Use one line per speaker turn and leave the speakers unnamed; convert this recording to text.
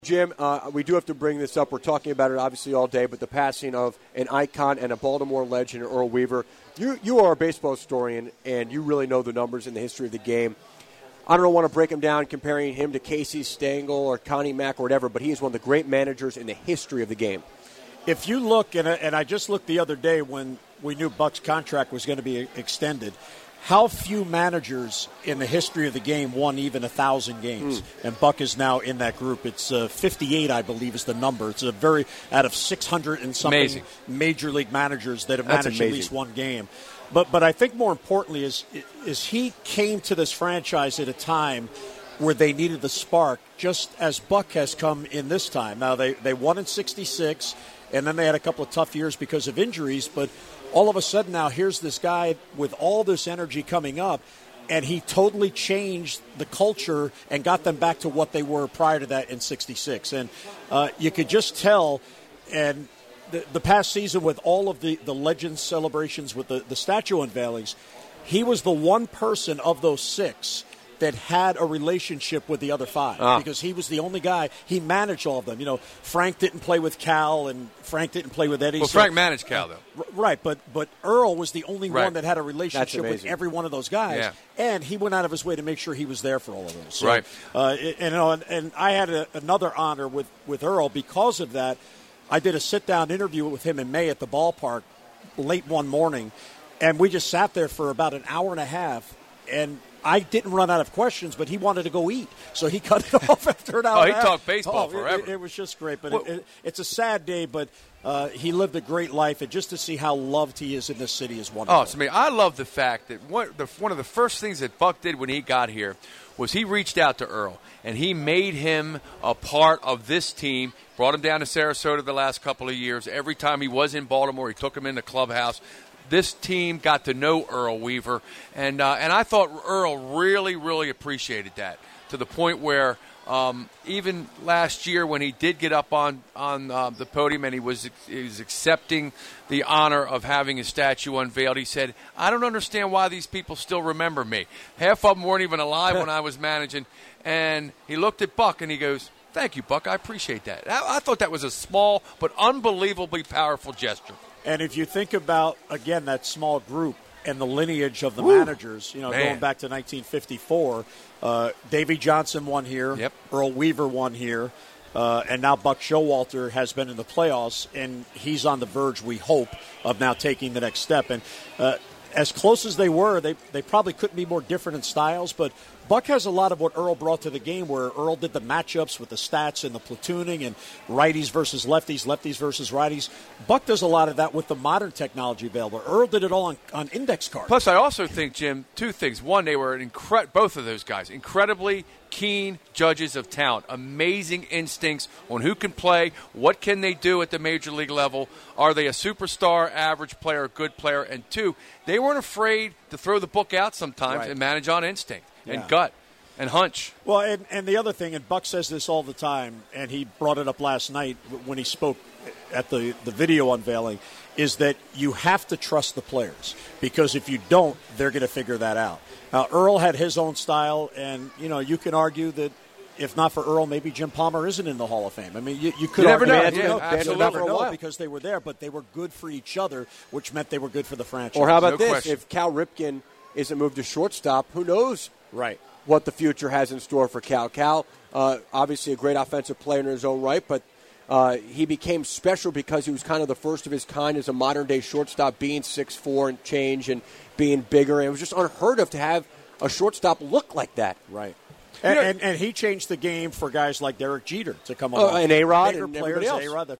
Jim, we do have to bring this up. We're talking about it obviously all day, but the passing of an icon and a Baltimore legend, Earl Weaver. You are a baseball historian, and you really know the numbers in the history of the game. I don't want to break him down comparing him to Casey Stengel or Connie Mack or whatever, but he is one of the great managers in the history of the game.
If you look, and I just looked the other day when we knew Buck's contract was going to be extended, how few managers in the history of the game won even 1,000 games? And Buck is now in that group. It's 58, I believe, is the number. It's out of 600 and something
amazing
major league managers that have managed at least one game. But I think more importantly is he came to this franchise at a time where they needed the spark, just as Buck has come in this time. Now, they won in 66, and then they had a couple of tough years because of injuries, but all of a sudden now here's this guy with all this energy coming up, and he totally changed the culture and got them back to what they were prior to that in 66. And you could just tell, and the past season with all of the Legends celebrations with the statue unveilings, he was the one person of those six that had a relationship with the other five because he was the only guy. He managed all of them. You know, Frank didn't play with Cal, and Frank didn't play with Eddie.
Well, Frank managed Cal, though.
Right, but Earl was the only one that had a relationship with every one of those guys, and he went out of his way to make sure he was there for all of them. So,
right.
And I had another honor with Earl because of that. I did a sit-down interview with him in May at the ballpark late one morning, and we just sat there for about an hour and a half, and I didn't run out of questions, but he wanted to go eat, so he cut it off after an hour.
He talked baseball forever.
It was just great, but it's a sad day, but he lived a great life, and just to see how loved he is in this city is wonderful.
Oh, to me, I love the fact that one of the first things that Buck did when he got here was he reached out to Earl, and he made him a part of this team, brought him down to Sarasota the last couple of years. Every time he was in Baltimore, he took him in the clubhouse. This team got to know Earl Weaver, and I thought Earl really, really appreciated that, to the point where even last year when he did get up on the podium and he was accepting the honor of having his statue unveiled, he said, "I don't understand why these people still remember me. Half of them weren't even alive when I was managing." And he looked at Buck and he goes, "Thank you, Buck. I appreciate that." I thought that was a small but unbelievably powerful gesture.
And if you think about, again, that small group and the lineage of the managers, going back to 1954, Davey Johnson won here, Earl Weaver won here, and now Buck Showalter has been in the playoffs, and he's on the verge, we hope, of now taking the next step. And as close as they were, they probably couldn't be more different in styles, but Buck has a lot of what Earl brought to the game, where Earl did the matchups with the stats and the platooning and righties versus lefties, lefties versus righties. Buck does a lot of that with the modern technology available. Earl did it all on index cards.
Plus, I also think, Jim, two things. One, they were both of those guys, incredibly keen judges of talent, amazing instincts on who can play, what can they do at the major league level, are they a superstar, average player, good player, and two, they weren't afraid to throw the book out sometimes and manage on instinct and gut and hunch.
Well, and the other thing, and Buck says this all the time, and he brought it up last night when he spoke at the video unveiling, is that you have to trust the players, because if you don't, they're going to figure that out. Now, Earl had his own style, and, you can argue that if not for Earl, maybe Jim Palmer isn't in the Hall of Fame. I mean, you could
never know.
Absolutely. Because they were there, but they were good for each other, which meant they were good for the franchise.
Or how about this? Question. If Cal Ripken isn't moved to shortstop, who knows what the future has in store for Cal. Cal, obviously a great offensive player in his own right, but he became special because he was kind of the first of his kind as a modern-day shortstop, being 6'4" and change and being bigger. And it was just unheard of to have a shortstop look like that.
Right. And he changed the game for guys like Derek Jeter to come along.
And A-Rod
and
everybody else.
A-Rod,